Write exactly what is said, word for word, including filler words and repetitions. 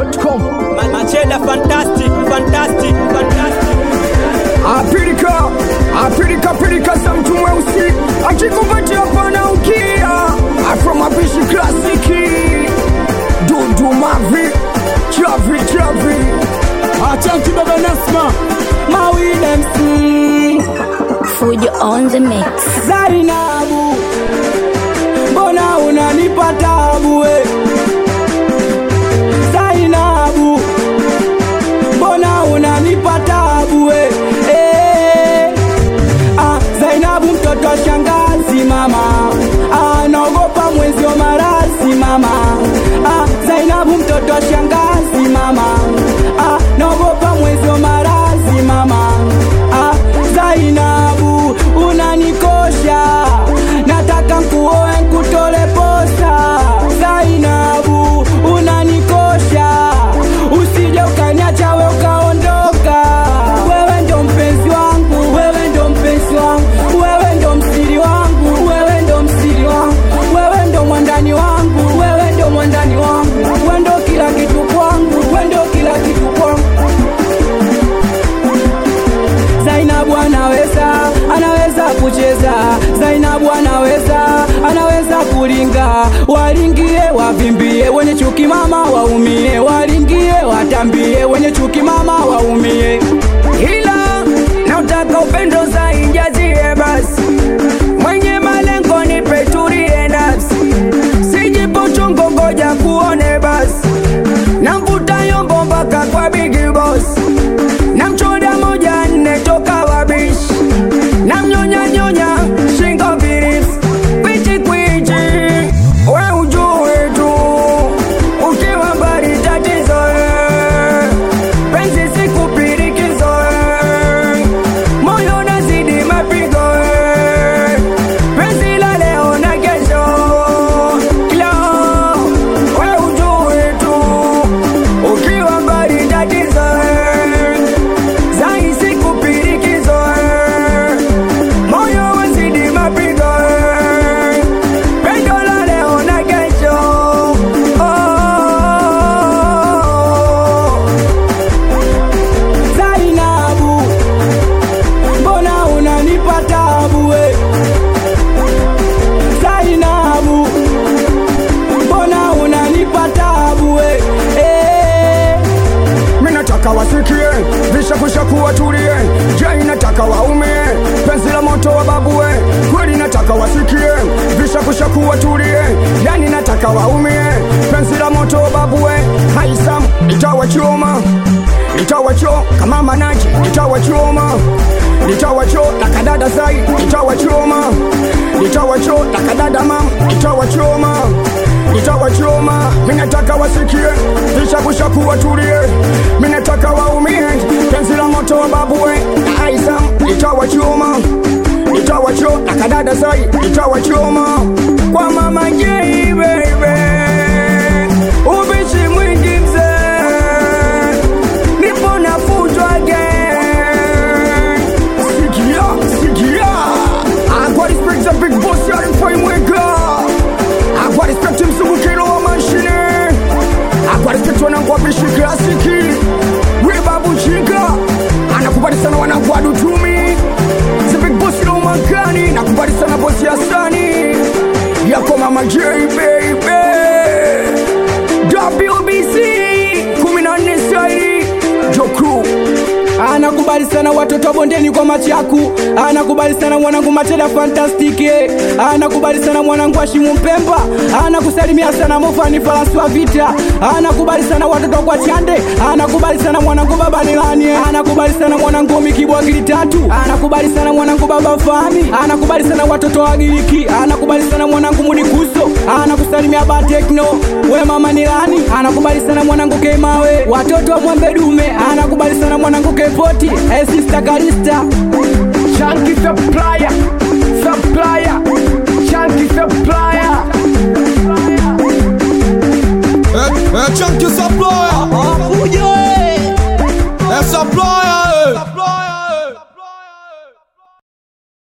dot com. Macheda fantastic, fantastic, fantastic. Apirika, apirika, apirika za mtu mweusi akikupatia pana ukia afro mapishi klasiki dudu mavi chavi chavi Achanti baba Nasma Mawid M C Fujo on the mix. Zainabu mbona unanipa tabu we Zainabu mbona unanipa tabu we eh ah Zainabu mtoto wa shangazi mama ah naogopa mwezi wa marasi mama ah Zainabu mtoto wa shangazi mama ah naogopa mwezi wa marasi mama ah Zainabu unanikosha nataka nkuoe nkutole posa Zainabu unanikosha usije ukaniacha we ukaondoka wewe ndo mpenzi wangu wewe ndo mpenzi wangu wewe ndo msiri wangu wewe ndo msiri wangu wewe ndo mwandani wangu wewe ndo mwandani wangu wewe ndo kila kitu kwangu wewe ndo kila kitu kwangu Zainabu anaweza, anaweza kucheza Zainabu anaweza, anaweza kulinga Walingie, wavimbie, wenye chuki mama waumie Walingie, watambie, wenye chuki mama waumie ila na utaka upendo za injazie basi mwenye malengo ni peturie nafsi sijipo chungo ngoja kuone basi na mvuta yombo mpaka kwa bigi boss na mchoda moja nne toka wabishi na mnyonya nyonya shingo virisi kwichi kwichi we ujue tu ukiwa mbali tatizo penzi sikupirikizo moyo nazidi mapigo penzi la leo na kesho kila we ujue tu ukiwa mbali tatizo zai sikupirikizo moyo wazidi mapigo pendo la leo na kesho oh. Zainabu mbona unanipa tabu we Zainabu mbona unanipa tabu we eh minataka wasikie visha kusha kuwa tulie je inataka waumie penzi la moto wa babue kweli nataka wasikie visha kusha kuwa tulie yani nataka waumie penzi la moto wa babue haisam itawachoma itawacho kama manaji itawachoma itawacho na kadada zai itawachoma itawacho na kadada mam itawachoma itawachoma minataka wasikie visha kusha kuwa tulie minataka waumie penzi la moto wa babue na aisam itawachoma itawacho na kadada zai itawachoma kwa mama J baby ubishi mwingi mzee nipo nafutwa again sikia sikia akwa respect za big boss ya rifai mwega akwa respect msubukilo wa mashine akwa respect wanangu wabishi klasiki we babu chinga anakubali sana wanangu adutumi za big boss ilo makani nakubali sana bosi ya sani yako mama J baby W B C kumi na nne sai Joku anakubali sana watoto wa bondeni kwa machaku anakubali sana mwanangu Macheda fantastiki anakubali sana mwanangu Ashimu Mpemba anakusalimia sana Mofani Faransi wa vita anakubali sana watoto kwa Chande anakubali sana mwanangu Baba Nilani anakubali sana mwanangu Mikibwa Gili tatu anakubali sana mwanangu Baba Fahmi anakubali sana watoto wa Giriki anakubali sana mwanangu Mudikuso anakusalimia Ba Tekno we mama Nilani anakubali sana mwanangu Kemawe watoto wa Mwembe Dume anakubali sana mwanangu Kepoti hey sister Kalista Chunky supplier